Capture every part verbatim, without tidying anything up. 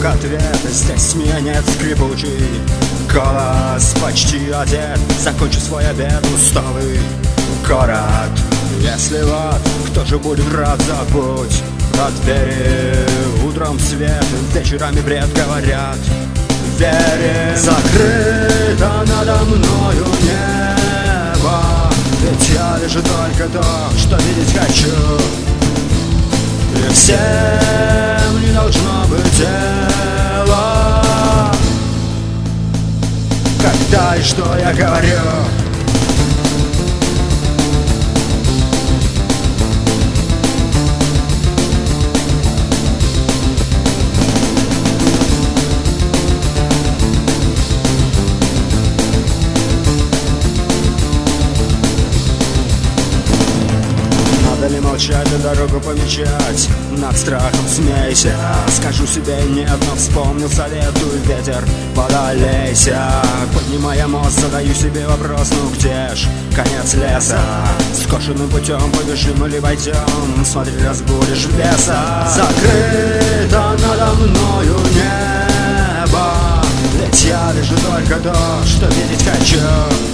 ответ. Здесь меня нет скрипучий голос, почти одет. Закончу свой обед, усталый город. Если вот, кто же будет рад, забудь от двери. Утром свет, вечерами бред, говорят вере. Закрыто надо мною небо, ведь я вижу только то, что видеть хочу. И всем не должно быть дела, когда и что я говорю. Надо ли молчать, да дорогу помечать? Над страхом смейся. Скажу себе нет, но вспомнил, советую ветер, водолейся. Поднимая мост, задаю себе вопрос: ну где ж конец леса? Скошенным путем побежим или пойдем? Смотри, разбудишь беса. Закрыто надо мною небо, ведь я вижу только то, что видеть хочу.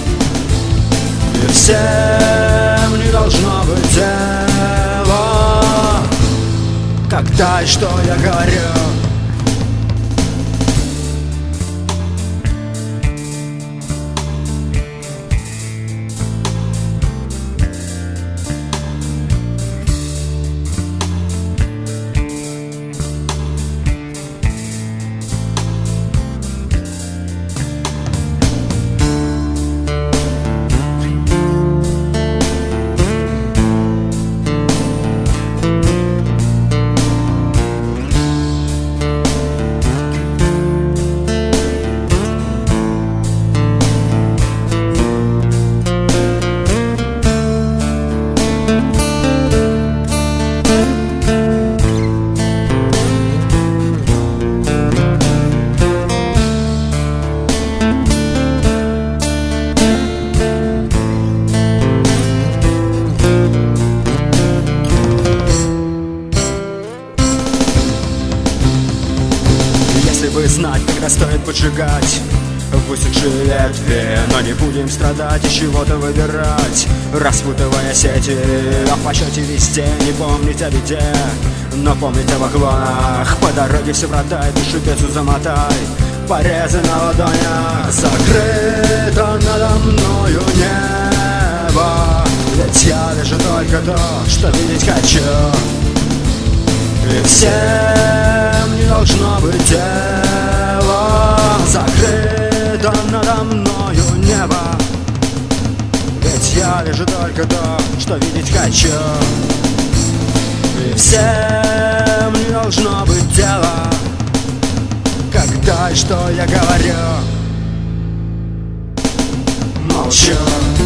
И всем не должно быть дела, когда и что я говорю. Если бы знать, когда стоит поджигать высохшие ветви, но не будем страдать и чего-то выбирать, распутывая сети. А в почете везде не помнить о беде, но помнить о поклонах. По дороге все продай, душу пецу замотай, порезы на ладонях. Закрыто надо мною небо, ведь я вижу только то, что видеть хочу. И всем не должно быть дела, закрыто надо мною небо, ведь я вижу только то, что видеть хочу. И всем не должно быть дела, когда и что я говорю. Молчу.